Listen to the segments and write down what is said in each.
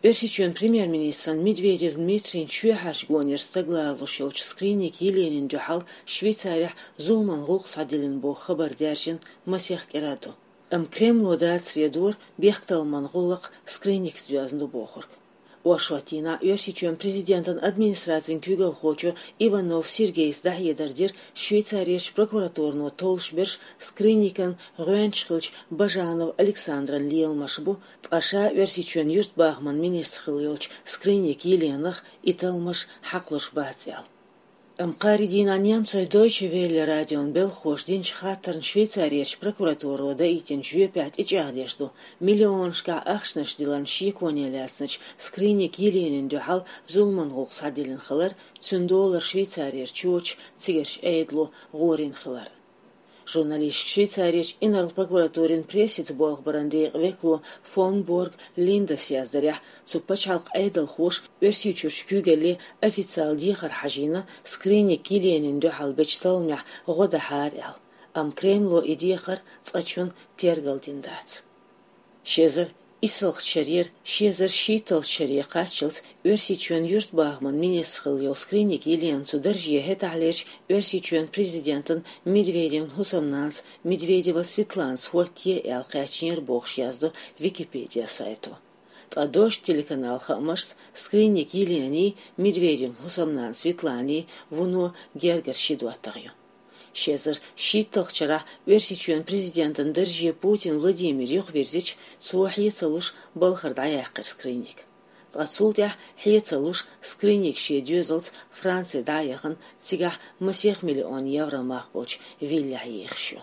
Версичен премьер-министр Медведев Дмитрий Чуяхашгонер согласился скриник Еленин Дюхал Швейцария Зулман Гулкс Аделин Бо Хабар Дяржин Масех Кераду. Кремль дает средур бехтал Монголок скриник связан Бохорг. Уашватина Версичен президентом администрации Кюгал Хочо Иванов Сергей Сдахедардир Швейцария прокуратурного Толшберж скриникан Рюеншхилч Бажанов Александра Лиелмашбу Таша Версичен Юрт Бахман министр скриник Еленах и Талмаш Хаклуш Бацял. Qaridin Nemcoy Deutsche Welle radion Belhoș Хатерн Швейцария прокуратуру да итин жуе 5 ичагдешду миллионшка ахшнаштилан шиконеляцнач скриник Еленин Дюхал Зулман Гулкс Аделин Хилар $10 Швейцария чуч цигерш эйдлу горин Хилар. Журналист Швейцария инарл прокуратурин пресец болг баранди веклу фон Борг Линда сяздаря цупачалк эйдл хуш версичуш кюгели официал дихар хажина скриник Еленин Дюхал бечталмях года харял. Кремло и дихар цачун тергалдиндац. Шезер Исылх чарьер, шезер шитал чарьер качылс, версичуен Юрт Бахман министр ел скриник Елен Цударжье хеталерч, версичуен президентен Медведем Хусамнанс, Медведева Светланс, хотье эл качнер бохш язду Википедия сайту. Тадош телеканал Хамашс, скриник Елени, Медведем Хусамнанс Светлани, вуно гергер шидуаттагю. Шезер шитталчара версичуен президентен Държье Путин Владимир Юхверзич цуахьецалуш балхардаяхкар скриник. Тацултях хьецалуш скриник шедюзалц Франция даяхан цигах €1 миллион махболч вильяхьехшу.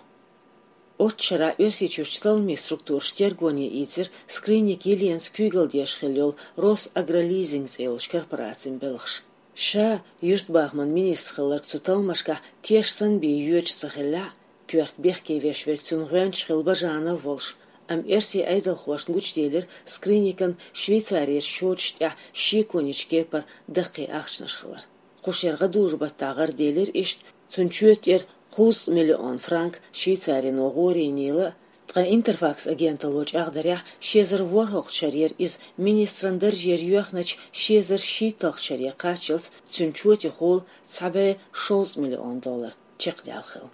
Отчара версичуш сталми структур штергони итер скриник Еленс кюгалдешхелёл Росагролизинг элч корпорациям белхш. Ша Юрт Бахман министр цуталмашка тешсан би юч сахеля кюрт бехке вешверцун Рюеншхил Бажанов волш. Эрси айдал хвашн гучделер скриникан Швейцария шочтя шиконичке пар дақи ахшнашхылар. Кушерга дужбаттагар делер ишт цунчуетер $100 миллион Швейцария огоринила. Интерфакс агенталоч ахдаря шезер ворхох чарьер из министрандер юахнач шезер шитах чарьер качылс цунчуэти хол цабе $6 миллион чекдялхил.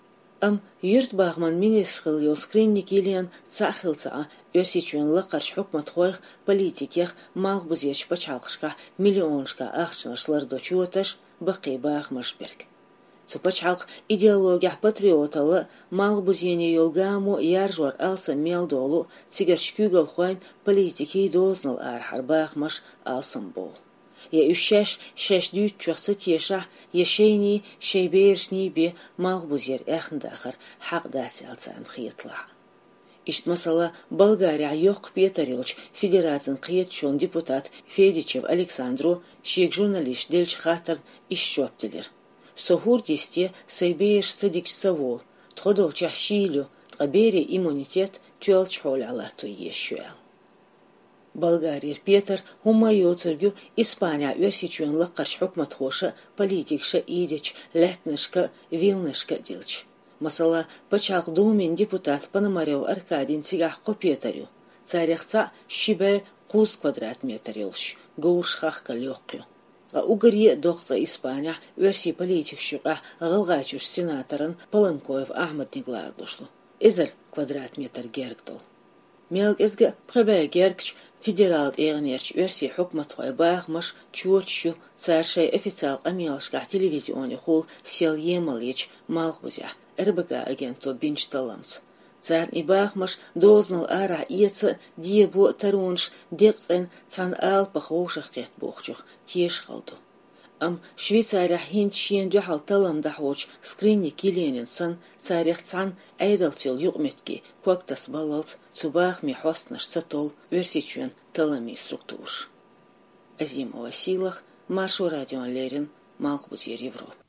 Юрт Бахман министр ел скринник Елен цахилца версичуен лакарч хукмат хойх политикех малбузерч пачалхшка миллионшка ахчнашлар дочуэташ бақи бахмашберг. Цупачалк идеология патриоталы малбузене йолгаму яржуар алса мелдолу цигерчкюгал хуайн политики дознал архарбахмаш алсам бол. Я ущаш шашдют чухцы теша ешейни шейбершни бе малбузер эхндахар хақдати алцан хиетла. Ишт масала Болгария йоқ Петарёч федерацин қиетчон депутат Федичев Александру шек журналист дельч хатар ишчоптелер. Сохур десте сайбееш садикч савол, тходол чашилю, тгабери иммунитет тюэлч холь алату ешуэл. Болгария Петр хумайо циргю Испания версичуен лаккарч хукмат хоша политикша идеч летнышка вилнышка дилч. Масала пачак думен депутат Пономарев Аркадин цигах Петарю. Царяхца шибе 100 квадратметр елш, гоуршхахка лёгкю. Угорье доқца Испания версии политикшуға ғылғачуш сенаторын Паланкоев Ахмад Неглардушлу. Эзер квадратметр гергдол. Мелк эзге пхабая гергч федерал эғнерч версии хукмат хой бағмаш чуочшу царшай официал амелшка телевизионе хул сел емалич малхбузя. РБК агенту бинчталамц. Цар и бахмаш дознал ара иеца диебо тарунш декцен цан ал пахошах кет бохчух теш халду. Швейцария хинчен дюхал талам дахоч скринник Еленин сан царях цан айдалтил югметки куактас балалц цубах ми хостнаш цатол версичуен талами структурш. Азимова силах Машу радион Лерин Малхбузер Европа.